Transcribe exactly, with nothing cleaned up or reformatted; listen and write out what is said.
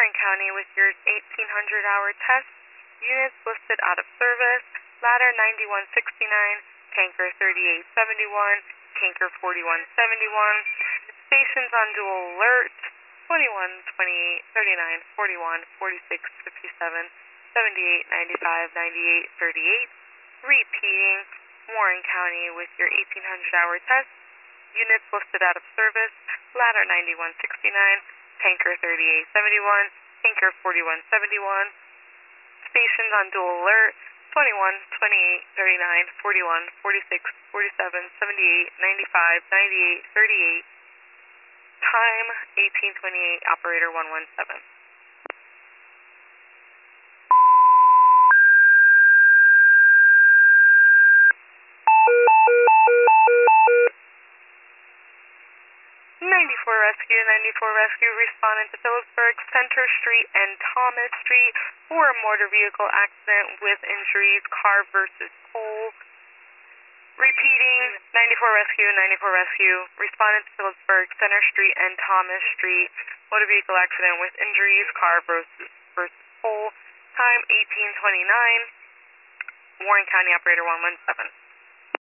Warren County with your eighteen hundred hour test. Units listed out of service. Ladder ninety-one sixty-nine, tanker thirty-eight seventy-one, tanker forty-one seventy-one. Stations on dual alert. twenty-one, twenty-eight, thirty-nine, forty-one, forty-six, fifty-seven, seventy-eight, ninety-five, ninety-eight, thirty-eight. Repeating, Warren County with your eighteen hundred hour test. Units listed out of service. Ladder ninety-one sixty-nine, tanker thirty-eight seventy-one, tanker forty-one seventy-one. Stations on dual alert. twenty-one, twenty-eight, thirty-nine, forty-one, forty-six, forty-seven, seventy-eight, ninety-five, ninety-eight, thirty-eight. Time eighteen twenty-eight, operator one one seven. ninety-four Rescue, ninety-four Rescue, responding to Phillipsburg Center Street and Thomas Street for a motor vehicle accident with injuries, car versus pole. Repeating, ninety-four Rescue, ninety-four Rescue, responding to Phillipsburg Center Street and Thomas Street, motor vehicle accident with injuries, car versus, versus pole. Time eighteen twenty-nine, Warren County operator one one seven.